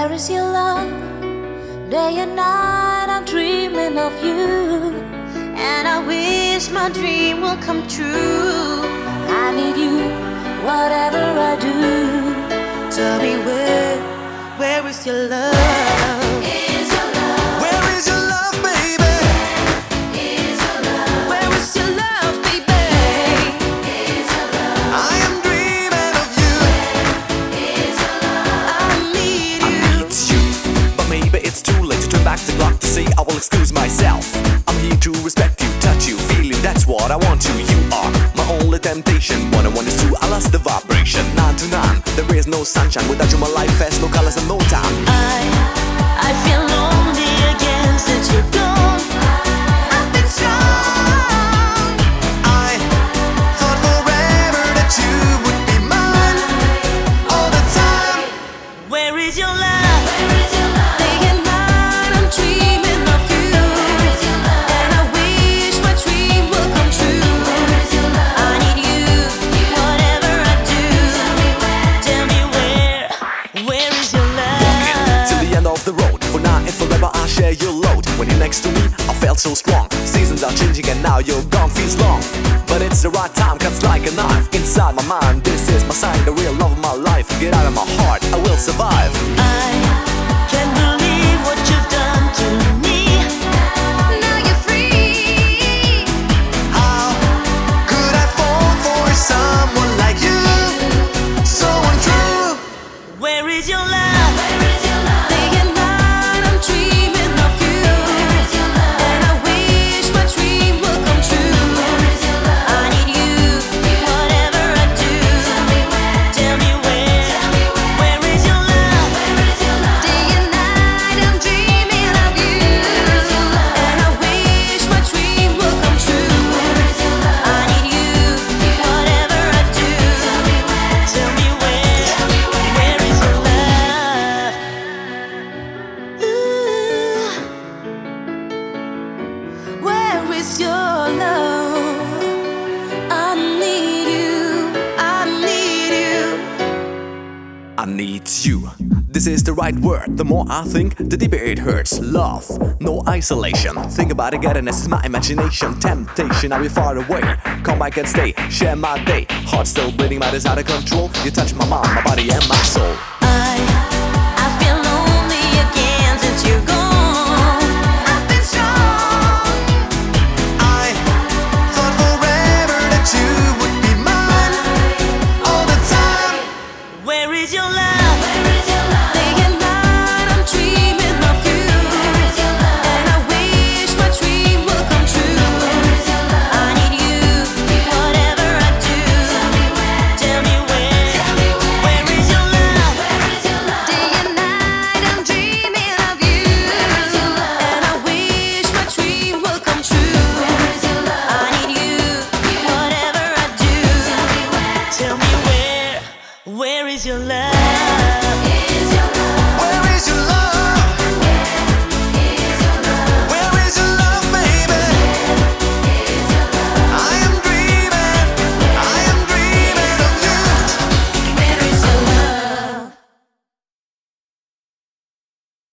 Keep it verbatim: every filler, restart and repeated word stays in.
Where is your love? Day and night I'm dreaming of you, and I wish my dream will come true. I need you, whatever I do. Tell me where, where is your love? Is your love? Where is your love, baby? Is your love? Where is your love, baby? Is your love? I am dreaming of you. Is your love? I need I you. need you, but maybe it's too late to turn back the clock to say I will excuse myself. I'm here to respect you, touch you, feeling that's what I want to. You are my only temptation. What I want is to, I lost the vibration. Nine to nine, there is no sunshine without you. My life has no colors and no time. I, I feel lonely again since you're gone. I've been strong. I thought forever that you would be mine all the time. Where is your love? Day and night I'm dreaming of you, and I wish my dream will come true. I need you, whatever I do. Tell me where, where is your love? Till the end of the road, for now and forever I share your load. When you're next to me, I felt so strong. Seasons are changing and now you're gone, feels long. But it's the right time, cuts like a knife inside my mind. This is my sign, the real love of my life. Get out of my heart, I will survive. I can't believe what you've done to me. Now you're free. How could I fall for someone like you? So untrue. Where is your love? Day and night I'm dreaming of you, and I wish my dream will come true. I need you, whatever I do. Tell me where, where is your love? Day and night I'm dreaming of you, and I wish my dream will come true. I need you, whatever I do. Tell me where, where is your love? Ooh, where is your love? I need you, I need you. I need you. This is the right word. The more I think, the deeper it hurts. Love, no isolation. Think about it, getting it's my imagination. Temptation, I'll be far away. Come back and stay, share my day. Heart still bleeding, my desire out of control. You touch my mind, my body, and my soul. I